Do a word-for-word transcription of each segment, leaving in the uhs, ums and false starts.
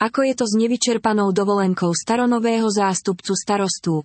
Ako je to s nevyčerpanou dovolenkou staronového zástupcu starostu?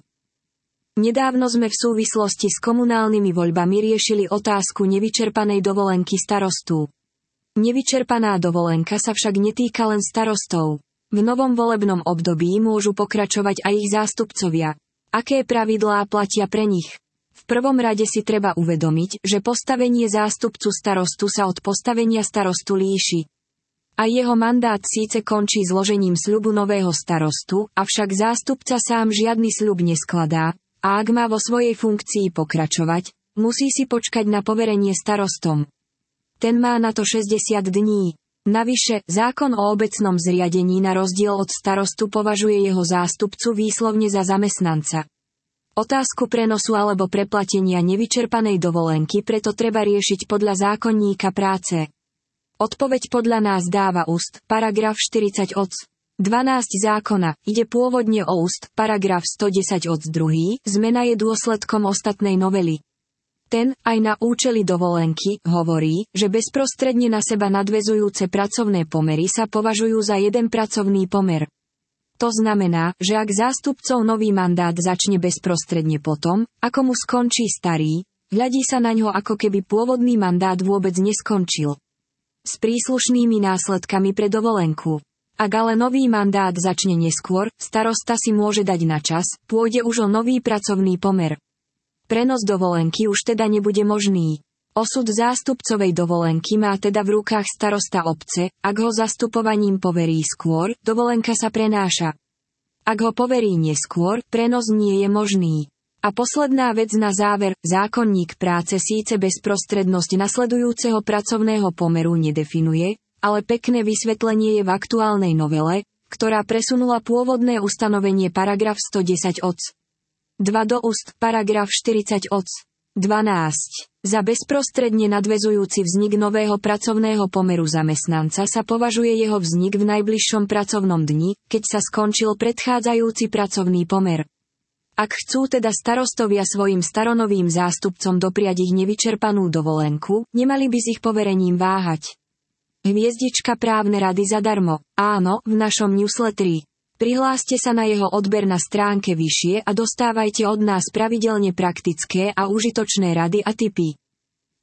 Nedávno sme v súvislosti s komunálnymi voľbami riešili otázku nevyčerpanej dovolenky starostu. Nevyčerpaná dovolenka sa však netýka len starostov. V novom volebnom období môžu pokračovať aj ich zástupcovia. Aké pravidlá platia pre nich? V prvom rade si treba uvedomiť, že postavenie zástupcu starostu sa od postavenia starostu líši. A jeho mandát síce končí zložením sľubu nového starostu, avšak zástupca sám žiadny sľub neskladá, a ak má vo svojej funkcii pokračovať, musí si počkať na poverenie starostom. Ten má na to šesťdesiat dní. Navyše, zákon o obecnom zriadení na rozdiel od starostu považuje jeho zástupcu výslovne za zamestnanca. Otázku prenosu alebo preplatenia nevyčerpanej dovolenky preto treba riešiť podľa zákonníka práce. Odpoveď podľa nás dáva úst, paragraf štyridsať ods. dvanásť zákona, ide pôvodne o úst, paragraf stodesať ods druhý, zmena je dôsledkom ostatnej novely. Ten, aj na účely dovolenky, hovorí, že bezprostredne na seba nadväzujúce pracovné pomery sa považujú za jeden pracovný pomer. To znamená, že ak zástupcov nový mandát začne bezprostredne potom, ako mu skončí starý, hľadí sa na ňo ako keby pôvodný mandát vôbec neskončil. S príslušnými následkami pre dovolenku. Ak ale nový mandát začne neskôr, starosta si môže dať na čas, pôjde už o nový pracovný pomer. Prenos dovolenky už teda nebude možný. Osud zástupcovej dovolenky má teda v rukách starosta obce, ak ho zastupovaním poverí skôr, dovolenka sa prenáša. Ak ho poverí neskôr, prenos nie je možný. A posledná vec na záver, zákonník práce síce bezprostrednosť nasledujúceho pracovného pomeru nedefinuje, ale pekné vysvetlenie je v aktuálnej novele, ktorá presunula pôvodné ustanovenie paragraf stodesať ods. dva do úst, paragraf štyridsať ods. dvanásť. Za bezprostredne nadväzujúci vznik nového pracovného pomeru zamestnanca sa považuje jeho vznik v najbližšom pracovnom dni, keď sa skončil predchádzajúci pracovný pomer. Ak chcú teda starostovia svojim staronovým zástupcom dopriať ich nevyčerpanú dovolenku, nemali by s ich poverením váhať. Hviezdička právne rady zadarmo. Áno, v našom newsletteri. Prihláste sa na jeho odber na stránke vyššie a dostávajte od nás pravidelne praktické a užitočné rady a tipy.